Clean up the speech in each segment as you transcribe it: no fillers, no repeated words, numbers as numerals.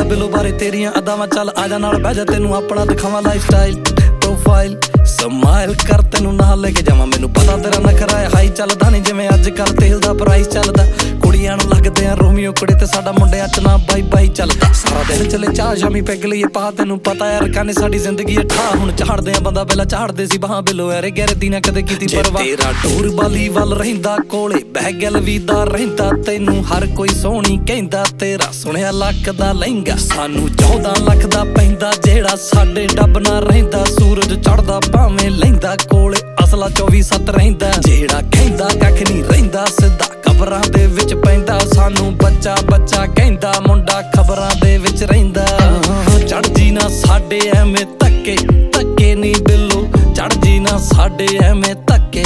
ਬਿਲੋ ਬਾਰੇ ਤੇਰੀਆਂ ਅਦਾਵਾਂ ਚੱਲ ਆ ਜਾ ਨਾਲ ਬਹਿ ਜਾ ਤੈਨੂੰ ਆਪਣਾ ਦਿਖਾਵਾਂ ਲਾਈਫ ਸਟਾਈਲ ਪ੍ਰੋਫਾਈਲ ਸਮਾਈਲ ਕਰ ਤੈਨੂੰ ਨਾਲ ਲੈ ਕੇ ਜਾਵਾਂ ਮੈਨੂੰ ਪਤਾ ਤੇਰਾ ਨਖਰਾ ਹੈ ਹਾਈ ਚੱਲਦਾ ਨਹੀਂ ਜਿਵੇਂ ਅੱਜ ਕੱਲ ਤੇਲ ਦਾ ਪ੍ਰਾਈਸ ਚੱਲਦਾ ਕੁੜੀਆਂ ਨੂੰ ਲੱਗਦੇ ਆ ਰੋਮੀਓ ਕੁੜੀ ਤੇ ਸਾਡਾ ਮੁੰਡਿਆਂ ਚ ਨਾ ਬਾਈ ਬਾਈ ਚੱਲਦਾ ਸਾਰਾ ਦਿਨ ਚੱਲੇ ਚਾਹ ਸ਼ਾਮੀ ਪੈਗ ਲਈਏ ਪਾ ਤੈਨੂੰ ਪਤਾ ਯਾਰ ਕਾਨੇ ਸਾਡੀ ਜ਼ਿੰਦਗੀ ਠਾ ਹੁਣ ਝਾੜਦੇ ਆ ਬੰਦਾ ਪਹਿਲਾਂ ਝਾੜਦੇ ਸੀ ਬਾਹਾਂ ਬਿਲੋ ਯਾਰੇ ਗੈਰ ਦੀ ਨਾ ਕਦੇ ਕੀਤੀ ਪਰਵਾਹ ਤੇਰਾ ਟੂਰ ਬਾਲੀ ਵੱਲ ਰਹਿੰਦਾ ਕੋਲੇ ਬਹਿ ਗਲ ਵੀਦਾ ਰਹਿੰਦਾ ਤੈਨੂੰ ਹਰ ਕੋਈ ਸੋਹਣੀ ਕਹਿੰਦਾ ਤੇਰਾ ਸੁਣਿਆ ਲੱਖ ਦਾ ਲਹਿੰਗਾ ਸਾਨੂੰ 14 ਲੱਖ ਦਾ ਪੈਂਦਾ ਜਿਹੜਾ ਸਾਡੇ ਡੱਬ ਨਾ ਰਹਿੰਦਾ ਸੂਰਜ ਚੜਦਾ ਭਾਵੇਂ ਲੈਂਦਾ ਕੋਲੇ ਅਸਲਾ 24/7 ਰਹਿੰਦਾ ਜਿਹੜਾ ਕਹਿੰਦਾ ਕੱਖ ਨਹੀਂ ਰਹਿੰਦਾ ਸਿੱਧਾ ਖਬਰਾਂ ਦੇ ਵਿੱਚ ਪੈਂਦਾ ਸਾਨੂੰ ਬੱਚਾ ਬੱਚਾ ਕਹਿੰਦਾ ਮੁੰਡਾ ਖਬਰਾਂ ਦੇ ਵਿੱਚ ਰਹਿੰਦਾ ਚੜ ਜੀ ਨਾ ਸਾਡੇ ਐਵੇਂ ਧੱਕੇ ਧੱਕੇ ਨਹੀਂ ਬਿੱਲੋ ਚੜ ਜੀ ਨਾ ਸਾਡੇ ਐਵੇਂ ਧੱਕੇ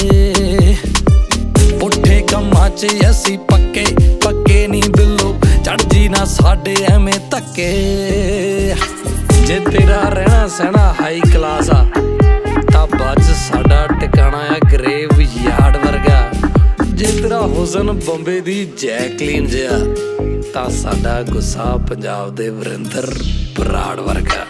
ਪੁੱਠੇ ਕੰਮਾਂ 'ਚ ਅਸੀਂ ਪੱਕੇ ਪੱਕੇ ਨਹੀਂ ਬਿੱਲੋ ਚੜ ਜੀ ਨਾ ਸਾਡੇ ਐਵੇਂ ਧੱਕੇ ਜੇ ਤੇਰਾ ਰਹਿਣਾ ਸਹਿਣਾ ਹਾਈ ਕਲਾਸ ਆ ਤਾਂ ਬਾਅਦ ਸਾਡਾ ਟਿਕਾਣਾ ਆ ਗਰੇਵ ਯਾਰਡ ਵਰਗਾ ਜੇ ਤੇਰਾ ਹੁਸਨ ਬੰਬੇ ਦੀ ਜੈਕਲੀਨ ਜਿਹਾ ਤਾਂ ਸਾਡਾ ਗੁੱਸਾ ਪੰਜਾਬ ਦੇ ਵਰਿੰਦਰ ਬਰਾੜ ਵਰਗਾ